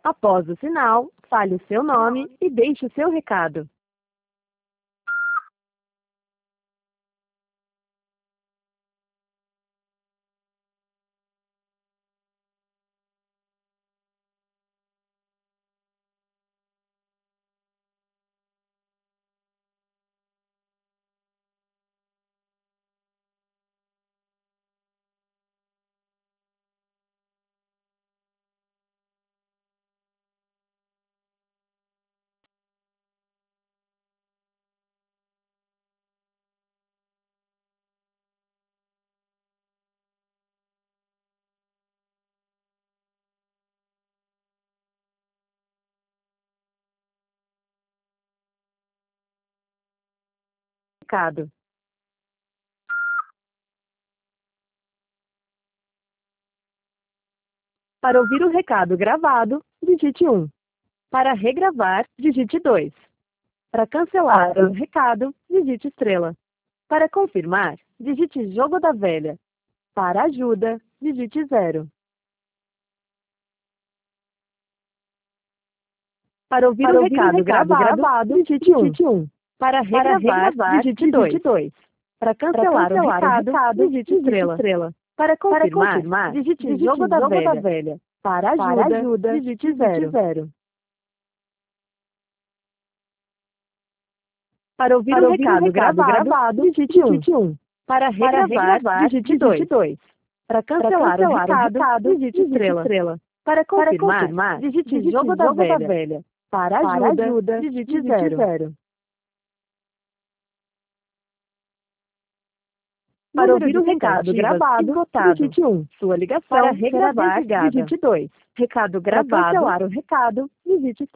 Após o sinal, fale o seu nome e deixe o seu recado. Recado. Para ouvir o recado gravado, digite 1. Para regravar, digite 2. Para cancelar o recado, digite estrela. Para confirmar, digite jogo da velha. Para ajuda, digite 0. Para ouvir o recado gravado, digite 1. Para regravar, digite 2. Para cancelar o recado, digite estrela. Para confirmar, digite jogo da velha. Para ajuda, digite 0. Para ouvir o recado gravado, digite 1. Para regravar, digite 2. Para cancelar o recado, digite estrela. Para confirmar, digite jogo da velha. Para ajuda, digite 0. Para ouvir o recado gravado, digite 1. Sua ligação para regravar, digite 2. Recado gravado. Para cancelar o recado, digite